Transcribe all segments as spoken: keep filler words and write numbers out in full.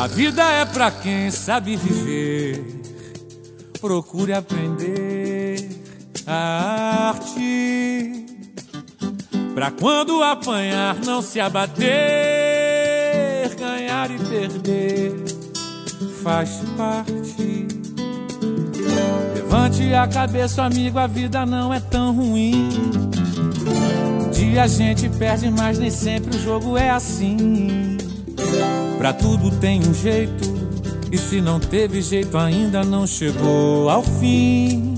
A vida é pra quem sabe viver. Procure aprender a arte, pra quando apanhar não se abater. Ganhar e perder faz parte. Levante a cabeça, amigo, a vida não é tão ruim. Um dia a gente perde, mas nem sempre o jogo é assim. Pra tudo tem um jeito, e se não teve jeito ainda não chegou ao fim.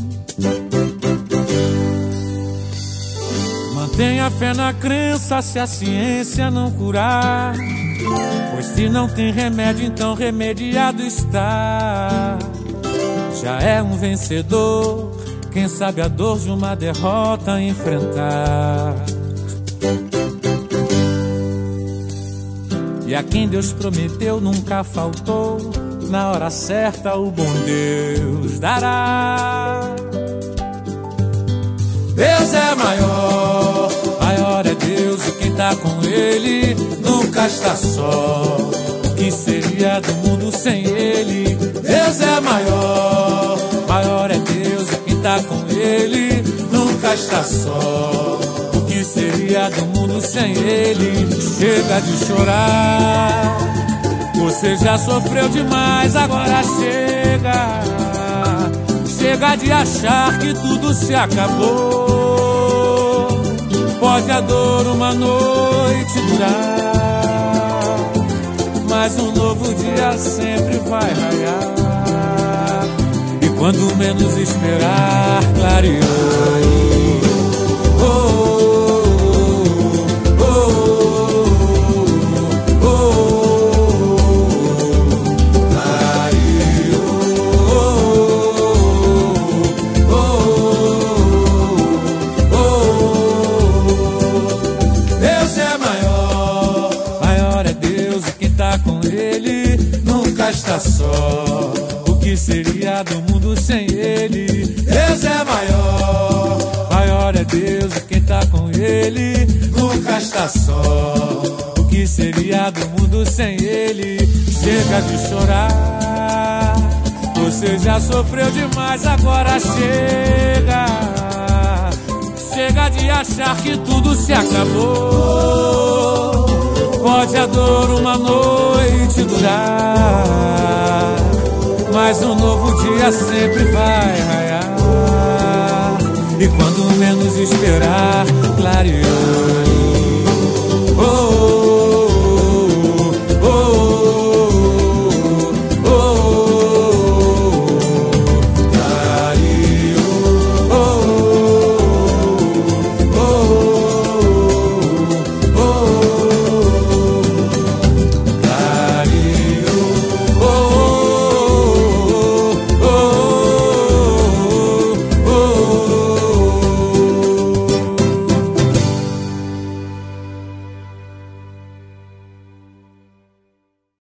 Mantenha fé na crença se a ciência não curar, pois se não tem remédio, então remediado está. Já é um vencedor quem sabe a dor de uma derrota enfrentar. E a quem Deus prometeu nunca faltou, na hora certa o bom Deus dará. Deus é maior, maior é Deus, e quem tá com Ele nunca está só. O que seria do mundo sem Ele? Deus é maior, maior é Deus, e quem tá com Ele nunca está só. O que seria do mundo sem Ele? Chega de chorar, você já sofreu demais, agora chega. Chega de achar que tudo se acabou. Pode a dor uma noite durar, mas um novo dia sempre vai raiar. E quando menos esperar, clareou. Está só. O que seria do mundo sem Ele? Deus é maior, maior é Deus, e quem tá com Ele nunca está só. O que seria do mundo sem Ele? Chega de chorar, você já sofreu demais, agora chega. Chega de achar que tudo se acabou. Pode a dor uma noite durar, mas um novo dia sempre vai raiar. E quando menos esperar, clareou.